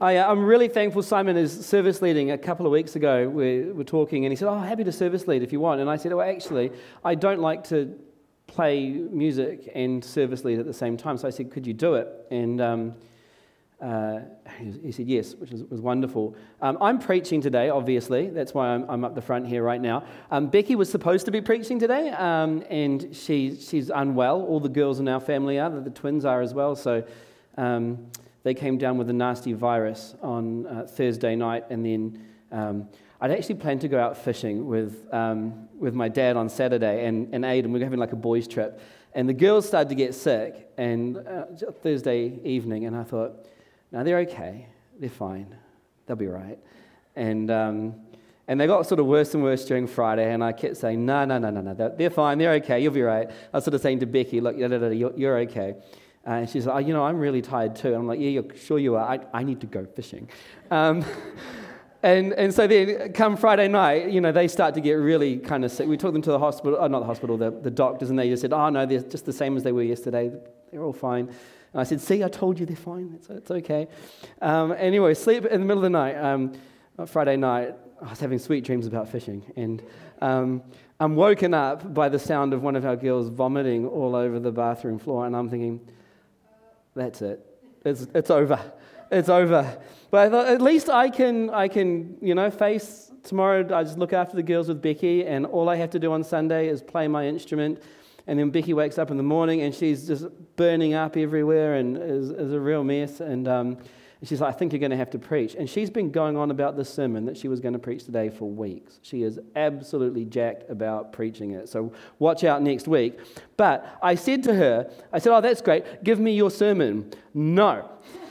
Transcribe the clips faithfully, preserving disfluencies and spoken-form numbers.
I, uh, I'm really thankful Simon is service leading. A couple of weeks ago, we were talking, and he said, oh, happy to service lead if you want. And I said, well, actually, I don't like to play music and service lead at the same time. So I said, could you do it? And um, uh, he, he said yes, which was, was wonderful. Um, I'm preaching today, obviously. That's why I'm, I'm up the front here right now. Um, Becky was supposed to be preaching today, um, and she she's unwell. All the girls in our family are. The, the twins are as well. So um, they came down with a nasty virus on uh, Thursday night, and then um, I'd actually planned to go out fishing with um, with my dad on Saturday and, and Aidan. We were having like a boys' trip, and the girls started to get sick, and uh, Thursday evening, and I thought, no, they're okay, they're fine, they'll be right. And um, and they got sort of worse and worse during Friday, and I kept saying, no, no, no, no, no, they're, they're fine, they're okay, you'll be right. I was sort of saying to Becky, look, you're, you're okay. Uh, and she's like, oh, you know, I'm really tired too. And I'm like, yeah, you're sure you are. I, I need to go fishing. Um, and and so then come Friday night, you know, they start to get really kind of sick. We took them to the hospital, oh, not the hospital, the, the doctors, and they just said, oh, no, they're just the same as they were yesterday. They're all fine. And I said, see, I told you they're fine. It's, it's okay. Um, anyway, sleep in the middle of the night, um, Friday night, I was having sweet dreams about fishing. And um, I'm woken up by the sound of one of our girls vomiting all over the bathroom floor. And I'm thinking, that's it. It's it's over. It's over. But I thought at least I can I can you know face tomorrow. I just look after the girls with Becky, and all I have to do on Sunday is play my instrument. And then Becky wakes up in the morning, and she's just burning up everywhere, and is, is a real mess. And um, she's like, I think you're going to have to preach. And she's been going on about this sermon that she was going to preach today for weeks. She is absolutely jacked about preaching it. So watch out next week. But I said to her, I said, oh, that's great. Give me your sermon. No.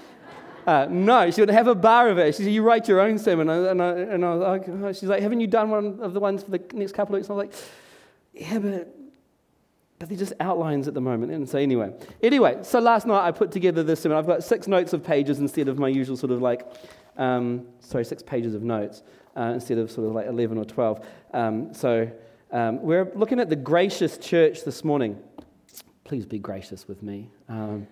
Uh, no, she would have a bar of it. She said, you write your own sermon. And, I, and I was like, oh. She's like, haven't you done one of the ones for the next couple of weeks? And I was like, yeah, but... But they're just outlines at the moment. And so anyway. Anyway, so last night I put together this sermon. I've got six notes of pages instead of my usual sort of like, um, sorry, six pages of notes uh, instead of sort of like eleven or twelve. Um, so um, we're looking at the gracious church this morning. Please be gracious with me. Um,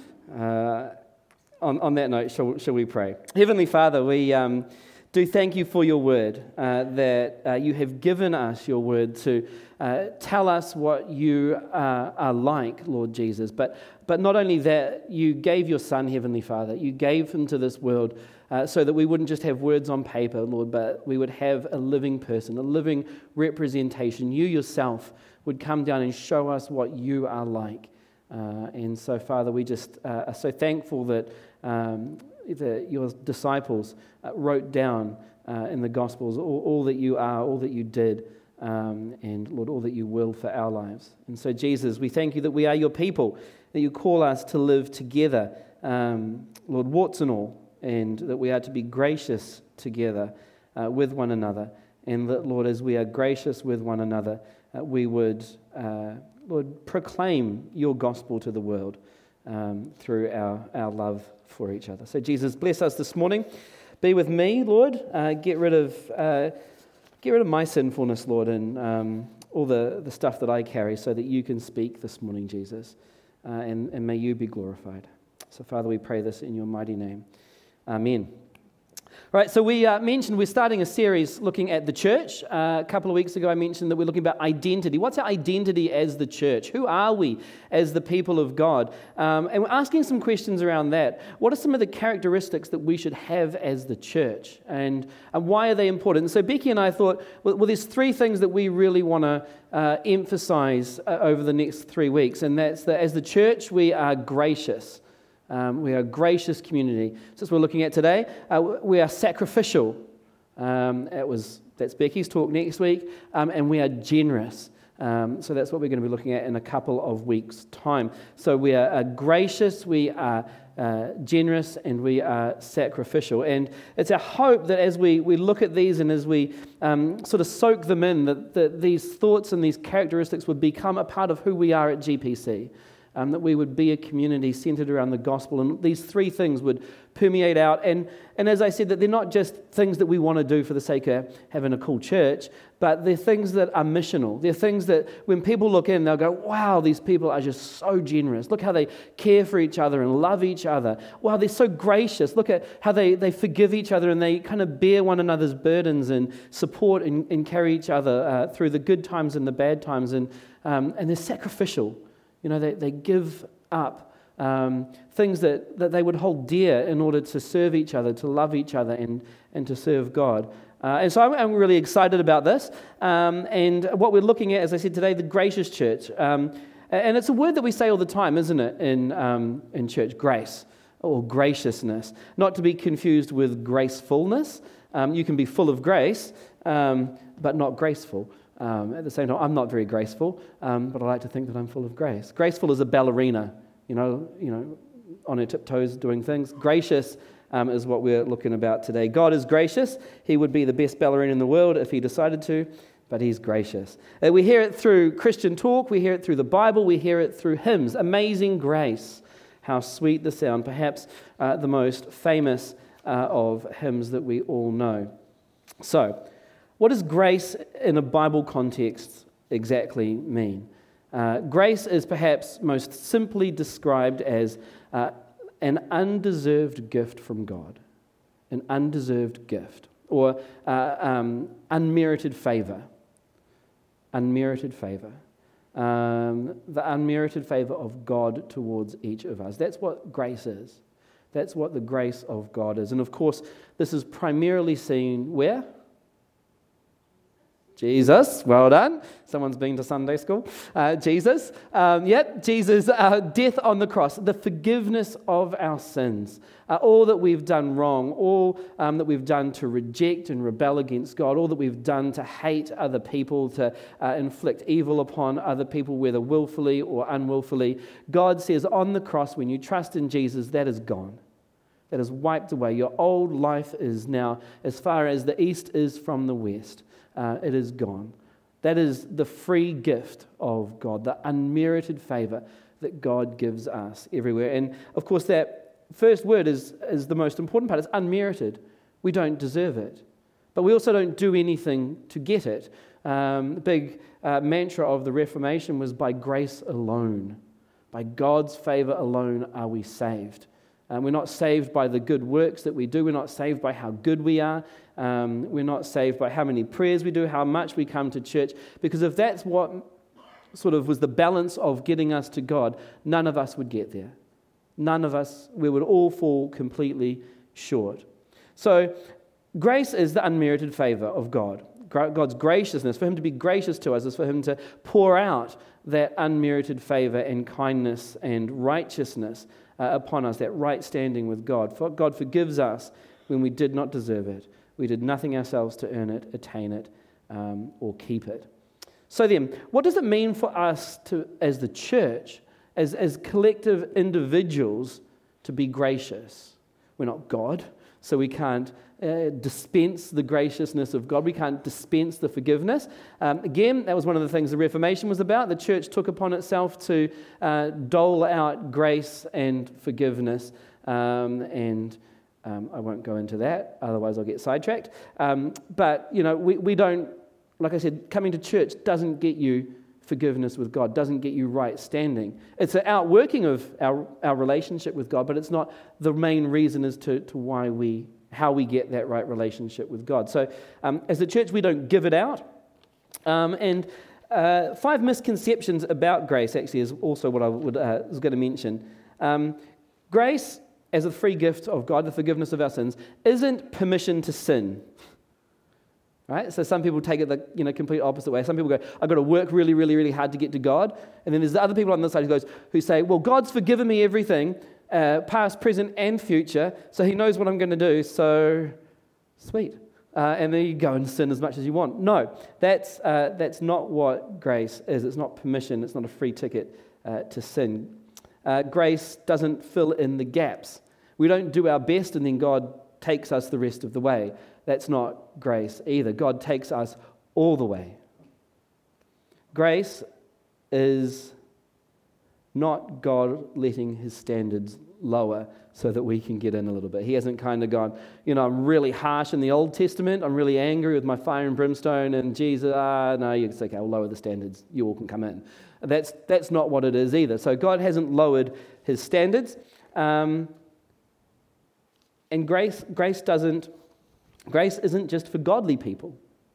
uh, on, on that note, shall, shall we pray? Heavenly Father, we... Um, do thank you for your word, uh, that uh, you have given us your word to uh, tell us what you uh, are like, Lord Jesus. But but not only that, you gave your Son, Heavenly Father. You gave him to this world uh, so that we wouldn't just have words on paper, Lord, but we would have a living person, a living representation. You yourself would come down and show us what you are like. Uh, and so, Father, we just uh, are so thankful that um, the, your disciples uh, wrote down uh, in the Gospels all, all that you are, all that you did, um, and, Lord, all that you will for our lives. And so, Jesus, we thank you that we are your people, that you call us to live together, um, Lord, warts and all, and that we are to be gracious together uh, with one another, and that, Lord, as we are gracious with one another, uh, we would, uh, Lord, proclaim your gospel to the world um, through our, our love for each other. So, Jesus, bless us this morning. Be with me, Lord. Uh, get rid of uh, get rid of my sinfulness, Lord, and um, all the, the stuff that I carry, so that you can speak this morning, Jesus, uh, and, and may you be glorified. So, Father, we pray this in your mighty name. Amen. All right, so we uh, mentioned we're starting a series looking at the church. Uh, a couple of weeks ago I mentioned that we're looking about identity. What's our identity as the church? Who are we as the people of God? Um, and we're asking some questions around that. What are some of the characteristics that we should have as the church? And, and why are they important? And so Becky and I thought, well, well there's three things that we really want to uh, emphasize uh, over the next three weeks. And that's that as the church, we are gracious. Um, we are a gracious community. So that's what we're looking at today. Uh, we are sacrificial. Um, it was that's Becky's talk next week. Um, and we are generous. Um, so that's what we're going to be looking at in a couple of weeks' time. So we are uh, gracious, we are uh, generous, and we are sacrificial. And it's our hope that as we, we look at these and as we um, sort of soak them in, that, that these thoughts and these characteristics would become a part of who we are at G P C. Um, that we would be a community centered around the gospel, and these three things would permeate out. And, and as I said, that they're not just things that we want to do for the sake of having a cool church, but they're things that are missional. They're things that when people look in, they'll go, wow, these people are just so generous. Look how they care for each other and love each other. Wow, they're so gracious. Look at how they, they forgive each other and they kind of bear one another's burdens and support and, and carry each other uh, through the good times and the bad times. And, um, and they're sacrificial. You know, they, they give up Um, things that, that they would hold dear in order to serve each other, to love each other, and, and to serve God. Uh, and so I'm, I'm really excited about this. Um, and what we're looking at, as I said today, the gracious church. Um, and it's a word that we say all the time, isn't it, in, um, in church, grace or graciousness. Not to be confused with gracefulness. Um, you can be full of grace, um, but not graceful. Um, at the same time, I'm not very graceful, um, but I like to think that I'm full of grace. Graceful is a ballerina. You know, you know, on her tiptoes doing things. Gracious um, is what we're looking about today. God is gracious. He would be the best ballerina in the world if he decided to, but he's gracious. Uh, we hear it through Christian talk. We hear it through the Bible. We hear it through hymns. Amazing Grace. How sweet the sound. Perhaps uh, the most famous uh, of hymns that we all know. So, what does grace in a Bible context exactly mean? Uh, grace is perhaps most simply described as uh, an undeserved gift from God, an undeserved gift, or uh, um, unmerited favor, unmerited favor, um, the unmerited favor of God towards each of us. That's what grace is. That's what the grace of God is. And of course, this is primarily seen where? Jesus, well done. Someone's been to Sunday school. Uh, Jesus, um, yep, Jesus' uh, death on the cross, the forgiveness of our sins, uh, all that we've done wrong, all um, that we've done to reject and rebel against God, all that we've done to hate other people, to uh, inflict evil upon other people, whether willfully or unwillfully. God says on the cross, when you trust in Jesus, that is gone. That is wiped away. Your old life is now as far as the east is from the west. Uh, it is gone. That is the free gift of God, the unmerited favor that God gives us everywhere. And of course, that first word is, is the most important part. It's unmerited. We don't deserve it. But we also don't do anything to get it. Um, the big uh, mantra of the Reformation was by grace alone. By God's favor alone are we saved. Um, we're not saved by the good works that we do. We're not saved by how good we are. Um, we're not saved by how many prayers we do, how much we come to church. Because if that's what sort of was the balance of getting us to God, none of us would get there. None of us, we would all fall completely short. So grace is the unmerited favor of God. God's graciousness, for him to be gracious to us, is for him to pour out that unmerited favor and kindness and righteousness Uh, upon us, that right standing with God. For God forgives us when we did not deserve it. We did nothing ourselves to earn it, attain it, um, or keep it. So then, what does it mean for us to, as the church, as, as collective individuals, to be gracious? We're not God, so we can't uh, dispense the graciousness of God. We can't dispense the forgiveness. Um, again, that was one of the things the Reformation was about. The church took upon itself to uh, dole out grace and forgiveness. Um, and um, I won't go into that, otherwise I'll get sidetracked. Um, but, you know, we, we don't, like I said, coming to church doesn't get you forgiveness with God, doesn't get you right standing. It's an outworking of our, our relationship with God, but it's not the main reason as to, to why we, how we get that right relationship with God. So um, as a church, we don't give it out. Um, and uh, five misconceptions about grace actually is also what I would, uh, was going to mention. Um, grace, as a free gift of God, the forgiveness of our sins, isn't permission to sin. Right? So some people take it the you know complete opposite way. Some people go, I've got to work really, really, really hard to get to God. And then there's the other people on this side who goes, who say, well, God's forgiven me everything, uh, past, present, and future, so he knows what I'm going to do, so sweet. Uh, and then you go and sin as much as you want. No, that's uh, that's not what grace is. It's not permission. It's not a free ticket uh, to sin. Uh, grace doesn't fill in the gaps. We don't do our best and then God takes us the rest of the way. That's not grace either. God takes us all the way. Grace is not God letting his standards lower so that we can get in a little bit. He hasn't kind of gone, you know, I'm really harsh in the Old Testament, I'm really angry with my fire and brimstone, and Jesus, ah, no, it's okay, I'll lower the standards, you all can come in. That's that's not what it is either. So God hasn't lowered his standards. Um, and grace grace doesn't, grace isn't just for godly people.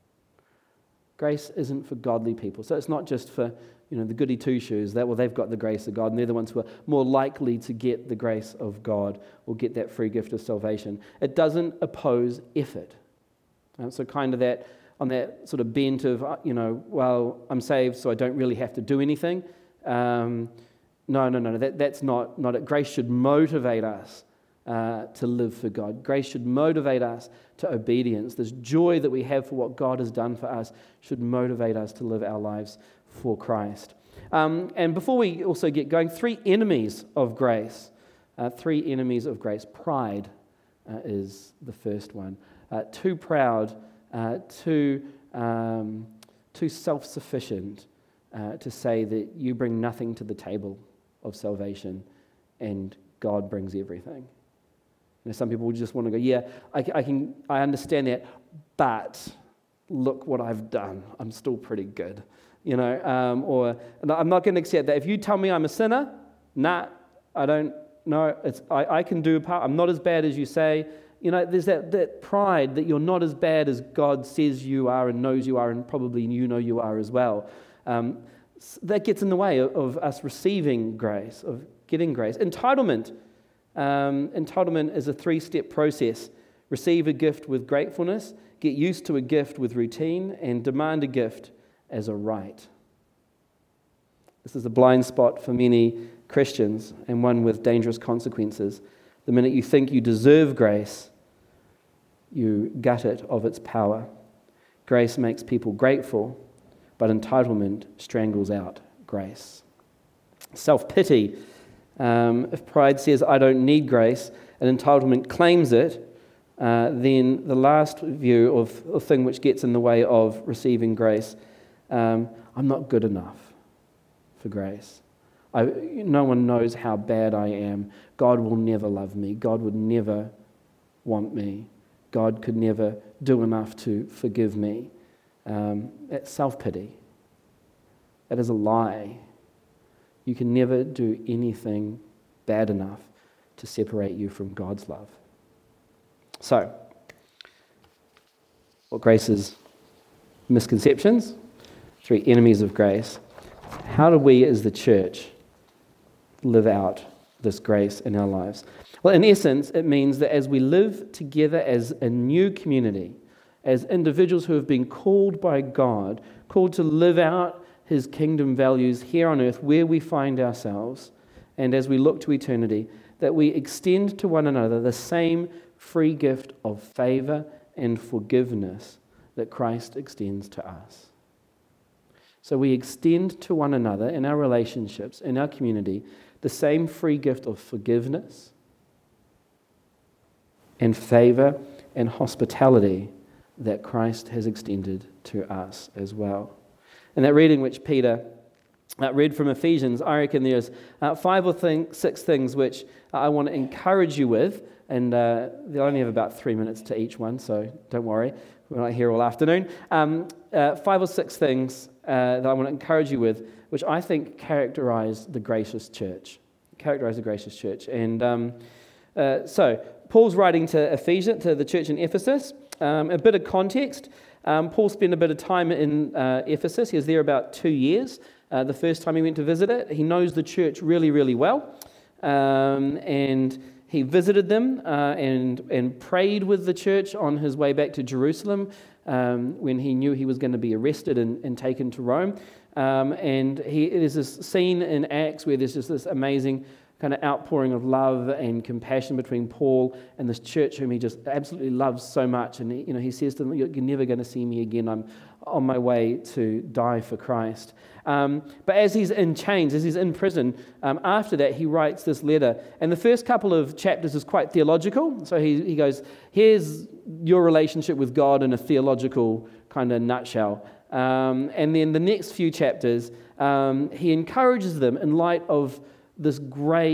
Grace isn't for godly people. So it's not just for, you know, the goody two-shoes, that, well, they've got the grace of God, and they're the ones who are more likely to get the grace of God or get that free gift of salvation. It doesn't oppose effort. Um, so kind of that, on that sort of bent of, uh, you know, well, I'm saved, so I don't really have to do anything. Um, no, no, no, no, that, that's not, not it. Grace should motivate us Uh, to live for God. Grace should motivate us to obedience. This joy that we have for what God has done for us should motivate us to live our lives for Christ. Um, and before we also get going, three enemies of grace. Uh, three enemies of grace. Pride uh, is the first one. Uh, too proud, uh, too, um, too self-sufficient uh, to say that you bring nothing to the table of salvation and God brings everything. You know, some people just want to go, yeah, I, I can, I understand that, but look what I've done. I'm still pretty good, you know. Um, or I'm not going to accept that. If you tell me I'm a sinner, nah, I don't. No, it's I, I can do a part. I'm not as bad as you say. You know, there's that that pride that you're not as bad as God says you are and knows you are, and probably you know you are as well. Um, that gets in the way of, of us receiving grace, of getting grace. Entitlement. Um, entitlement is a three-step process. Receive a gift with gratefulness, get used to a gift with routine, and demand a gift as a right. This is a blind spot for many Christians, and one with dangerous consequences. The minute you think you deserve grace, you gut it of its power. Grace makes people grateful, but entitlement strangles out grace. Self-pity. Um, if pride says, I don't need grace, and entitlement claims it, uh, then the last view of a thing which gets in the way of receiving grace, um, I'm not good enough for grace. I, no one knows how bad I am. God will never love me. God would never want me. God could never do enough to forgive me. Um, that's self-pity. That is a lie. You can never do anything bad enough to separate you from God's love. So, what grace is? Misconceptions, three enemies of grace. How do we as the church live out this grace in our lives? Well, in essence, it means that as we live together as a new community, as individuals who have been called by God, called to live out His kingdom values here on earth, where we find ourselves, and as we look to eternity, that we extend to one another the same free gift of favor and forgiveness that Christ extends to us. So we extend to one another in our relationships, in our community, the same free gift of forgiveness and favor and hospitality that Christ has extended to us as well. And that reading which Peter uh, read from Ephesians, I reckon there's uh, five or thing, six things which I want to encourage you with, and uh, they only have about three minutes to each one, so don't worry, we're not here all afternoon. Um, uh, five or six things uh, that I want to encourage you with, which I think characterize the gracious church, characterize the gracious church. And um, uh, so, Paul's writing to Ephesians, to the church in Ephesus. Um, a bit of context. Um, Paul spent a bit of time in uh, Ephesus. He was there about two years. Uh, the first time he went to visit it, he knows the church really, really well. Um, and he visited them uh, and, and prayed with the church on his way back to Jerusalem um, when he knew he was going to be arrested and, and taken to Rome. Um, and he, there's this scene in Acts where there's just this amazing kind of outpouring of love and compassion between Paul and this church whom he just absolutely loves so much. And he, you know, he says to them, "You're never going to see me again. I'm on my way to die for Christ." Um, but as he's in chains, as he's in prison, um, after that he writes this letter. And the first couple of chapters is quite theological. So he, he goes, here's your relationship with God in a theological kind of nutshell. Um, and then the next few chapters, um, he encourages them in light of this great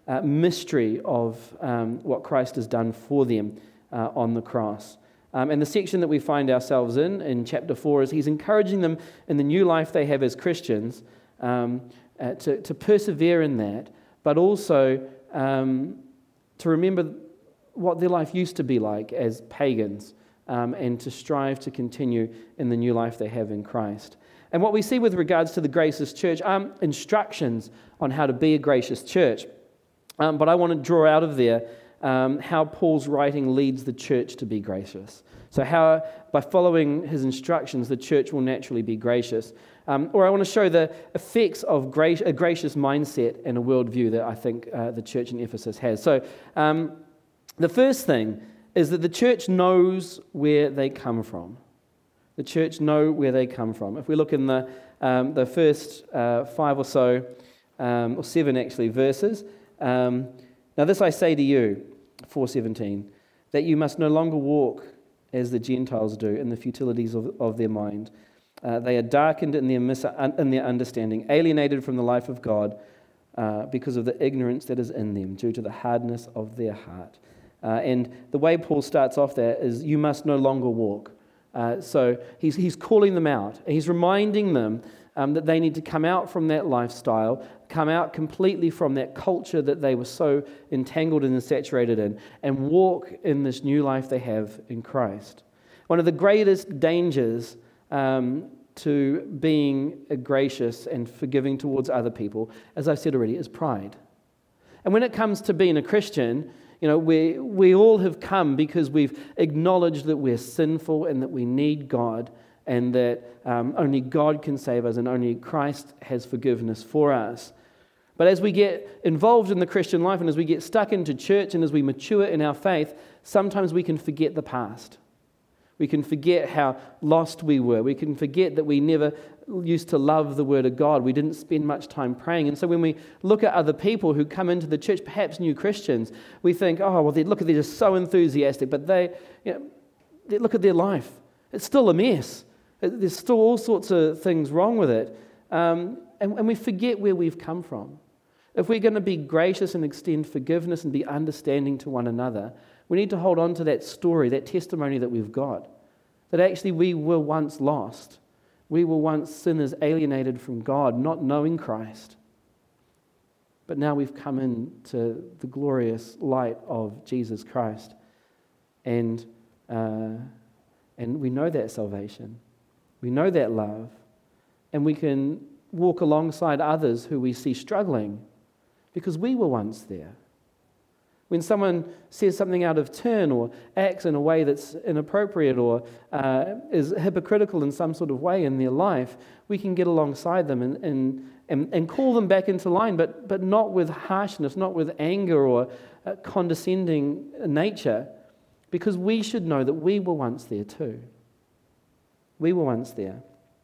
uh, mystery of um, what Christ has done for them uh, on the cross. Um, and the section that we find ourselves in, in chapter four, is he's encouraging them in the new life they have as Christians um, uh, to, to persevere in that, but also um, to remember what their life used to be like as pagans, um, and to strive to continue in the new life they have in Christ. And what we see with regards to the Gracious Church are instructions on how to be a gracious church. Um, but I want to draw out of there um, how Paul's writing leads the church to be gracious. So how, by following his instructions, the church will naturally be gracious. Um, or I want to show the effects of grace, a gracious mindset and a worldview that I think uh, the church in Ephesus has. So um, the first thing is that the church knows where they come from. The church know where they come from. If we look in the um, the first uh, five or so, um, or seven actually, verses, um, now this I say to you, four seventeen, that you must no longer walk as the Gentiles do in the futilities of, of their mind. Uh, they are darkened in their, mis- in their understanding, alienated from the life of God uh, because of the ignorance that is in them, due to the hardness of their heart. Uh, and the way Paul starts off there is, you must no longer walk. Uh, so he's he's calling them out. He's reminding them um, that they need to come out from that lifestyle, come out completely from that culture that they were so entangled and saturated in, and walk in this new life they have in Christ. One of the greatest dangers um, to being gracious and forgiving towards other people, as I've said already, is pride. And when it comes to being a Christian, you know, we we all have come because we've acknowledged that we're sinful and that we need God, and that um, only God can save us and only Christ has forgiveness for us. But as we get involved in the Christian life and as we get stuck into church and as we mature in our faith, sometimes we can forget the past. We can forget how lost we were. We can forget that we never used to love the Word of God. We didn't spend much time praying. And so when we look at other people who come into the church, perhaps new Christians, we think, oh, well, they, look, they're just so enthusiastic. But they, you know, they look at their life. It's still a mess. There's still all sorts of things wrong with it. Um, and, and we forget where we've come from. If we're going to be gracious and extend forgiveness and be understanding to one another, we need to hold on to that story, that testimony that we've got, that actually we were once lost. We were once sinners alienated from God, not knowing Christ. But now we've come into the glorious light of Jesus Christ. And, uh, and we know that salvation. We know that love. And we can walk alongside others who we see struggling because we were once there. When someone says something out of turn or acts in a way that's inappropriate or uh, is hypocritical in some sort of way in their life, we can get alongside them and, and, and, and call them back into line, but, but not with harshness, not with anger or uh, condescending nature, because we should know that we were once there too. We were once there.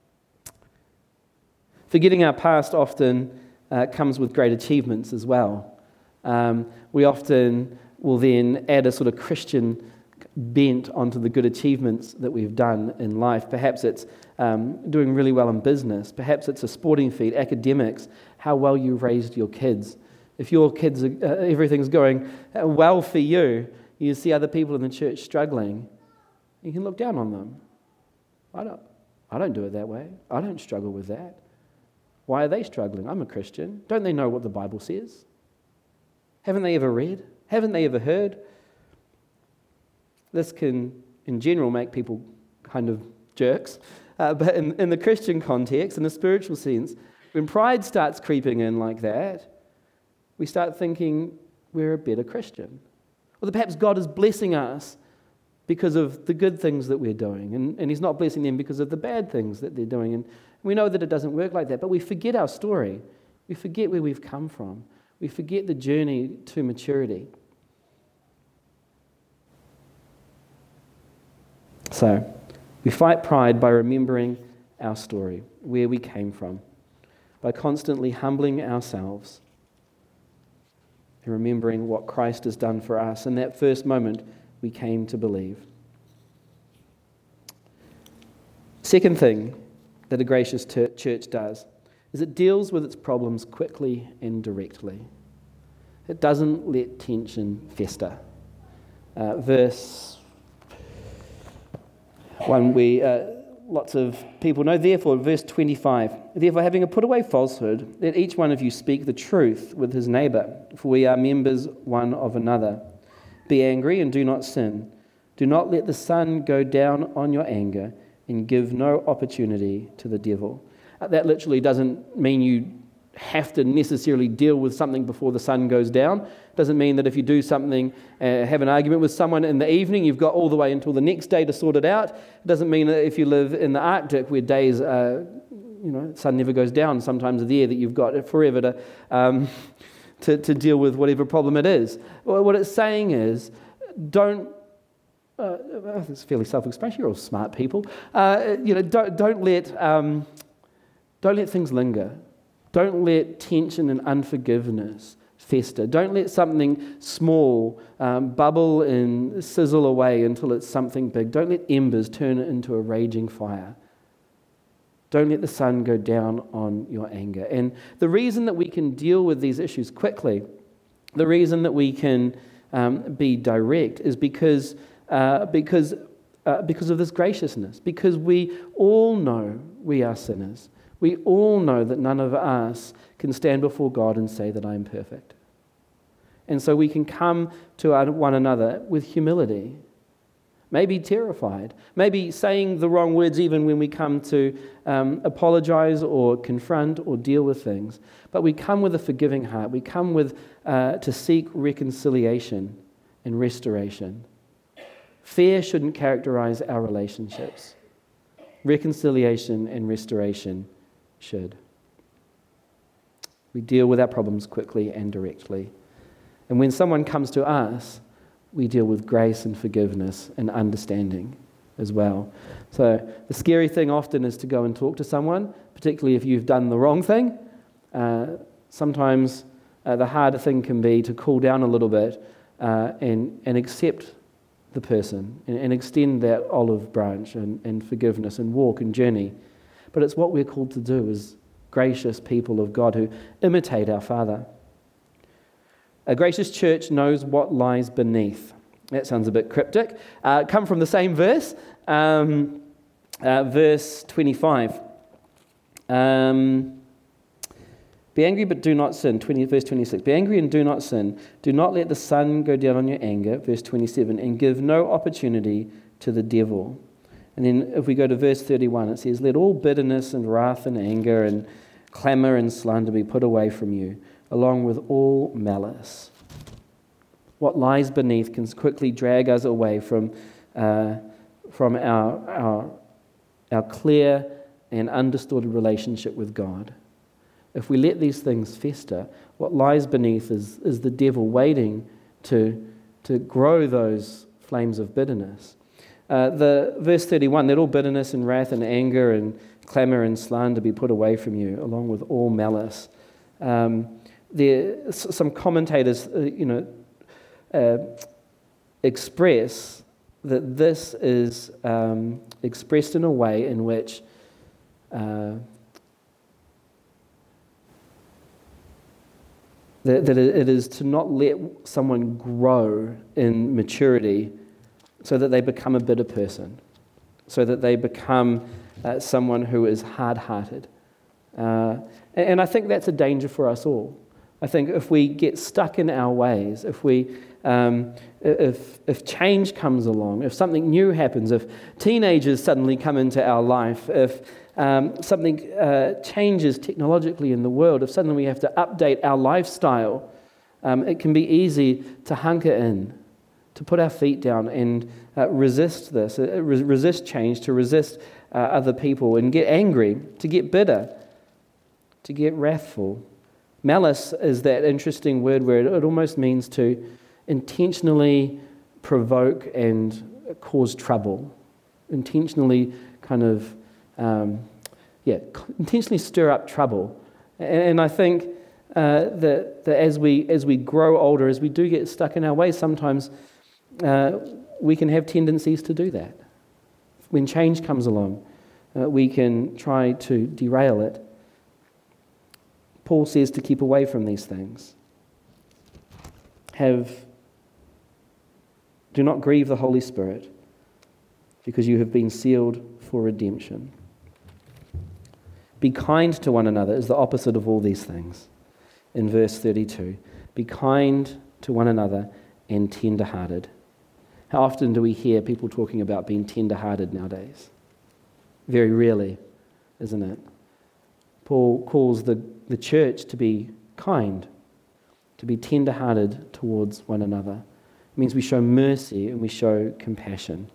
Forgetting our past often uh, comes with great achievements as well. Um, we often will then add a sort of Christian bent onto the good achievements that we've done in life. Perhaps it's um, doing really well in business. Perhaps it's a sporting feat, academics, how well you raised your kids. If your kids, are, uh, everything's going well for you, you see other people in the church struggling, you can look down on them. I don't, I don't do it that way. I don't struggle with that. Why are they struggling? I'm a Christian. Don't they know what the Bible says? Haven't they ever read? Haven't they ever heard? This can, in general, make people kind of jerks. Uh, but in, in the Christian context, in the spiritual sense, when pride starts creeping in like that, we start thinking we're a better Christian. Or that perhaps God is blessing us because of the good things that we're doing, and, and He's not blessing them because of the bad things that they're doing. And we know that it doesn't work like that, but we forget our story. We forget where we've come from. We forget the journey to maturity. So, we fight pride by remembering our story, where we came from, by constantly humbling ourselves and remembering what Christ has done for us in that first moment we came to believe. Second thing that a gracious church does is it deals with its problems quickly and directly. It doesn't let tension fester. Uh, verse one, we uh, lots of people know. Therefore, verse twenty-five. Therefore, having put away falsehood, let each one of you speak the truth with his neighbour, for we are members one of another. Be angry and do not sin. Do not let the sun go down on your anger, and give no opportunity to the devil. Uh, that literally doesn't mean you have to necessarily deal with something before the sun goes down. Doesn't mean that if you do something, uh, have an argument with someone in the evening, you've got all the way until the next day to sort it out. It doesn't mean that if you live in the Arctic where days, uh, you know, sun never goes down sometimes of the year, that you've got forever to, um, to, to deal with whatever problem it is. Well, what it's saying is, don't Uh, it's fairly self-explanatory. You're all smart people. Uh, you know, don't don't let um, don't let things linger. Don't let tension and unforgiveness fester. Don't let something small um, bubble and sizzle away until it's something big. Don't let embers turn it into a raging fire. Don't let the sun go down on your anger. And the reason that we can deal with these issues quickly, the reason that we can um, be direct, is because. Uh, because uh, because of this graciousness, because we all know we are sinners. We all know that none of us can stand before God and say that I am perfect. And so we can come to one another with humility, maybe terrified, maybe saying the wrong words even when we come to um, apologize or confront or deal with things. But we come with a forgiving heart. We come with uh, to seek reconciliation and restoration. Fear shouldn't characterize our relationships. Reconciliation and restoration should. We deal with our problems quickly and directly. And when someone comes to us, we deal with grace and forgiveness and understanding as well. So the scary thing often is to go and talk to someone, particularly if you've done the wrong thing. Uh, sometimes uh, the harder thing can be to cool down a little bit uh, and, and accept the person and, and extend that olive branch and, and forgiveness and walk and journey. But it's what we're called to do as gracious people of God who imitate our Father. A gracious church knows what lies beneath. That sounds a bit cryptic. Uh, come from the same verse, um, uh, verse twenty-five. Um, Be angry, but do not sin. twenty, verse twenty-six. Be angry and do not sin. Do not let the sun go down on your anger. Verse twenty-seven. And give no opportunity to the devil. And then if we go to verse thirty-one, it says, let all bitterness and wrath and anger and clamour and slander be put away from you, along with all malice. What lies beneath can quickly drag us away from, uh, from our, our, our clear and undistorted relationship with God. If we let these things fester, what lies beneath is, is the devil waiting to, to grow those flames of bitterness. Uh, the verse thirty-one, let all bitterness and wrath and anger and clamour and slander be put away from you, along with all malice. Um, there, some commentators, uh, you know, uh, express that this is um, expressed in a way in which uh, That, that it is to not let someone grow in maturity so that they become a bitter person, so that they become uh, someone who is hard-hearted. Uh, and, and I think that's a danger for us all. I think if we get stuck in our ways, if we, um, if if change comes along, if something new happens, if teenagers suddenly come into our life, if Um, something uh, changes technologically in the world, if suddenly we have to update our lifestyle, um, it can be easy to hunker in, to put our feet down and uh, resist this, uh, re- resist change, to resist uh, other people and get angry, to get bitter, to get wrathful. Malice is that interesting word where it, it almost means to intentionally provoke and cause trouble, intentionally kind of Um, yeah, intentionally stir up trouble. And, and I think uh, that, that as we as we grow older, as we do get stuck in our ways, sometimes uh, we can have tendencies to do that. When change comes along, uh, we can try to derail it. Paul says to keep away from these things. have, do not grieve the Holy Spirit, because you have been sealed for redemption. Be kind to one another is the opposite of all these things. In verse thirty-two, be kind to one another and tender-hearted. How often do we hear people talking about being tender-hearted nowadays? Very rarely, isn't it? Paul calls the, the church to be kind, to be tender-hearted towards one another. It means we show mercy and we show compassion.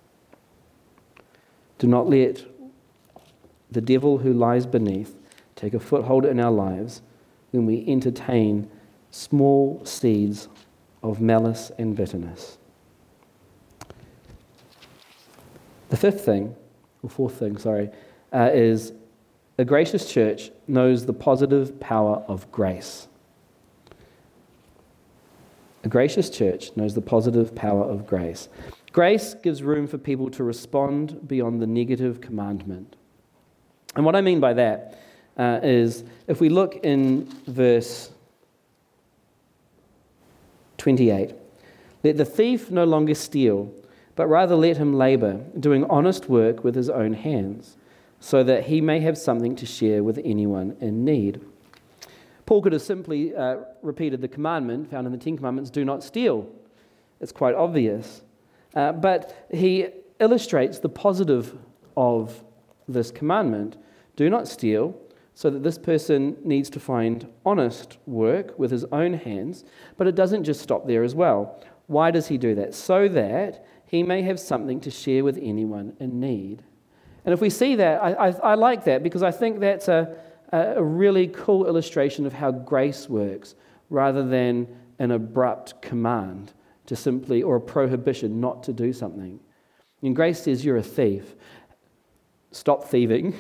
Do not let the devil who lies beneath take a foothold in our lives when we entertain small seeds of malice and bitterness. The fifth thing, or fourth thing, sorry, uh, is a gracious church knows the positive power of grace. A gracious church knows the positive power of grace. Grace gives room for people to respond beyond the negative commandment. And what I mean by that uh, is, if we look in verse twenty-eight, let the thief no longer steal, but rather let him labor, doing honest work with his own hands, so that he may have something to share with anyone in need. Paul could have simply uh, repeated the commandment found in the Ten Commandments, do not steal. It's quite obvious. Uh, but he illustrates the positive of this commandment. Do not steal, so that this person needs to find honest work with his own hands, but it doesn't just stop there as well. Why does he do that? So that he may have something to share with anyone in need. And if we see that, I, I, I like that, because I think that's a, a really cool illustration of how grace works, rather than an abrupt command to simply, or a prohibition not to do something. And grace says you're a thief. Stop thieving,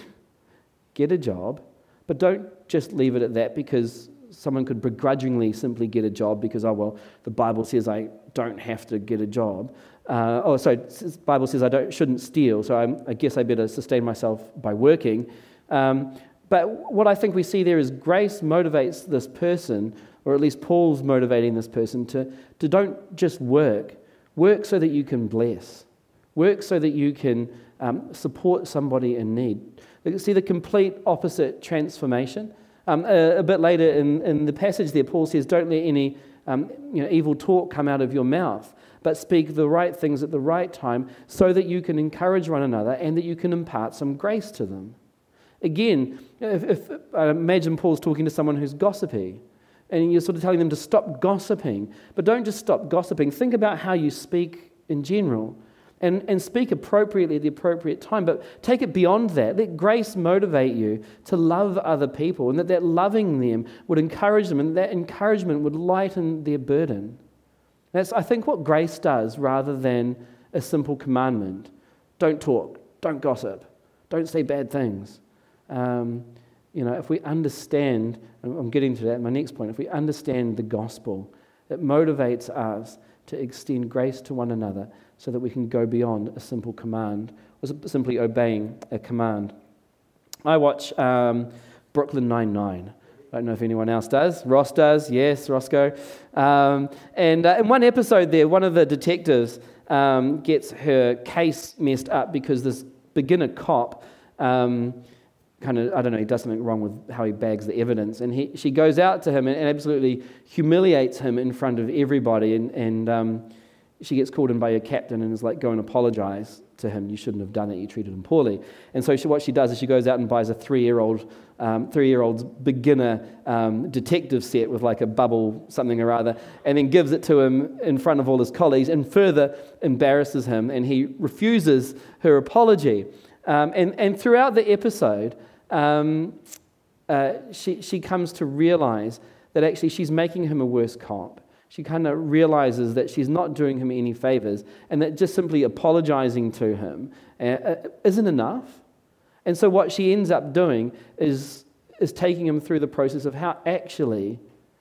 get a job, but don't just leave it at that, because someone could begrudgingly simply get a job because, oh, well, the Bible says I don't have to get a job. Uh, oh, sorry, the Bible says I don't shouldn't steal, so I'm, I guess I better sustain myself by working. Um, but what I think we see there is grace motivates this person, or at least Paul's motivating this person, to, to don't just work. Work so that you can bless. Work so that you can um, support somebody in need. See the complete opposite transformation. Um, a, a bit later in, in the passage there, Paul says, don't let any um, you know, evil talk come out of your mouth, but speak the right things at the right time, so that you can encourage one another and that you can impart some grace to them. Again, if, if I imagine Paul's talking to someone who's gossipy, and you're sort of telling them to stop gossiping, but don't just stop gossiping. Think about how you speak in general, and, and speak appropriately at the appropriate time, but take it beyond that. Let grace motivate you to love other people, and that that loving them would encourage them, and that encouragement would lighten their burden. That's, I think, what grace does, rather than a simple commandment. Don't talk, don't gossip, don't say bad things. Um, you know, if we understand, and I'm getting to that in my next point, if we understand the gospel, it motivates us to extend grace to one another so that we can go beyond a simple command, or simply obeying a command. I watch um, Brooklyn Nine-Nine. I don't know if anyone else does. Ross does, yes, Roscoe. Um, and uh, in one episode there, one of the detectives um, gets her case messed up because this beginner cop um, kind of, I don't know, he does something wrong with how he bags the evidence. And he, she goes out to him and, and absolutely humiliates him in front of everybody. And, and um, she gets called in by her captain and is like, go and apologize to him. You shouldn't have done it. You treated him poorly. And so she, what she does is she goes out and buys a three-year-old, um, three-year-old's beginner um, detective set with like a bubble something or other, and then gives it to him in front of all his colleagues and further embarrasses him. And he refuses her apology. Um, and, and throughout the episode, um, uh, she, she comes to realize that actually she's making him a worse cop. She kind of realizes that she's not doing him any favors, and that just simply apologizing to him uh, isn't enough. And so what she ends up doing is, is taking him through the process of how actually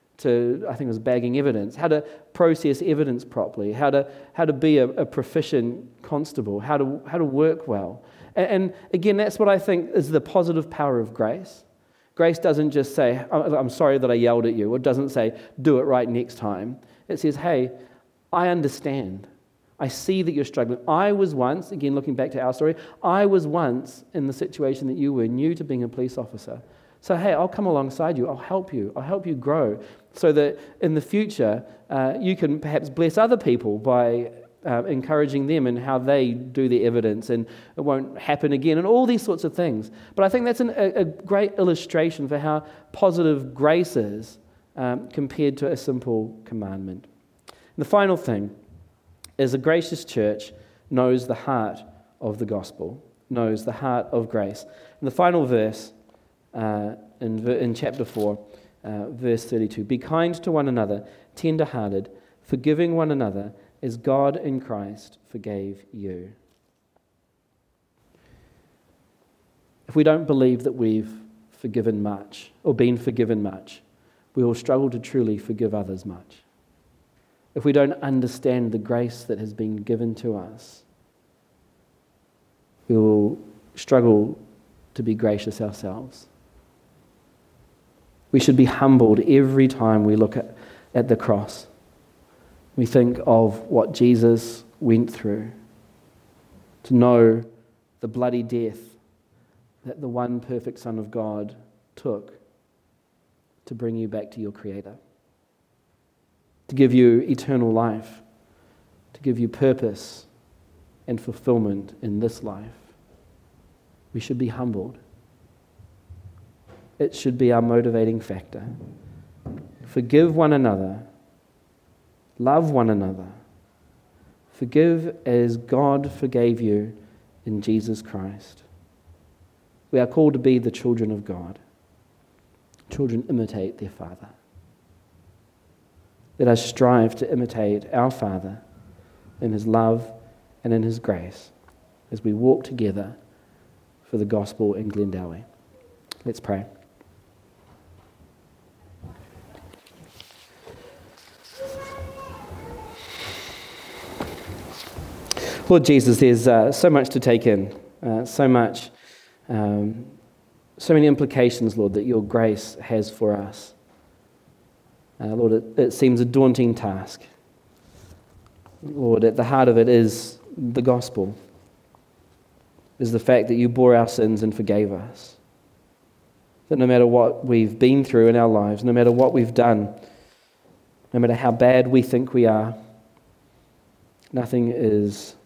to, I think it was bagging evidence, how to process evidence properly, how to how to be a, a proficient constable, how to how to work well. And, and again, that's what I think is the positive power of grace. Grace doesn't just say, I'm sorry that I yelled at you. It doesn't say, do it right next time. It says, hey, I understand. I see that you're struggling. I was once, again looking back to our story, I was once in the situation that you were, new to being a police officer. So hey, I'll come alongside you. I'll help you. I'll help you grow so that in the future uh, you can perhaps bless other people by uh, encouraging them in how they do the evidence, and it won't happen again, and all these sorts of things. But I think that's an, a, a great illustration for how positive grace is um, compared to a simple commandment. And the final thing is a gracious church knows the heart of the gospel, knows the heart of grace. And the final verse uh, in, in chapter four, uh, verse thirty-two, be kind to one another, tender-hearted, forgiving one another, as God in Christ forgave you. If we don't believe that we've forgiven much or been forgiven much, we will struggle to truly forgive others much. If we don't understand the grace that has been given to us, we will struggle to be gracious ourselves. We should be humbled every time we look at, at the cross. We think of what Jesus went through, to know the bloody death that the one perfect Son of God took to bring you back to your Creator, to give you eternal life, to give you purpose and fulfillment in this life. We should be humbled. It should be our motivating factor. Forgive one another. Love one another. Forgive as God forgave you in Jesus Christ. We are called to be the children of God. Children imitate their Father. Let us strive to imitate our Father in His love and in His grace as we walk together for the gospel in Glendowie. Let's pray. Lord Jesus, there's uh, so much to take in, uh, so much, um, so many implications, Lord, that your grace has for us. Uh, Lord, it, it seems a daunting task. Lord, at the heart of it is the gospel, is the fact that you bore our sins and forgave us. That no matter what we've been through in our lives, no matter what we've done, no matter how bad we think we are, nothing is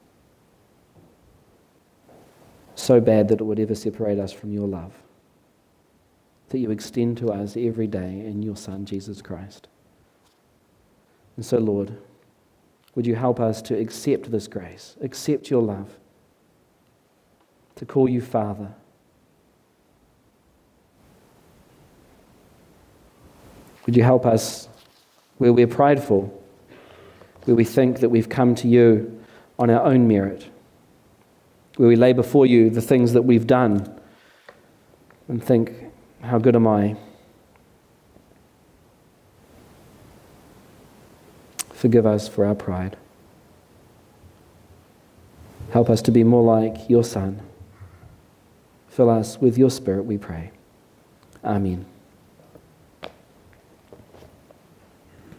so bad that it would ever separate us from your love, that you extend to us every day in your Son, Jesus Christ. And so, Lord, would you help us to accept this grace, accept your love, to call you Father. Would you help us where we're prideful, where we think that we've come to you on our own merit, where we lay before you the things that we've done and think, how good am I? Forgive us for our pride. Help us to be more like your Son. Fill us with your Spirit, we pray. Amen.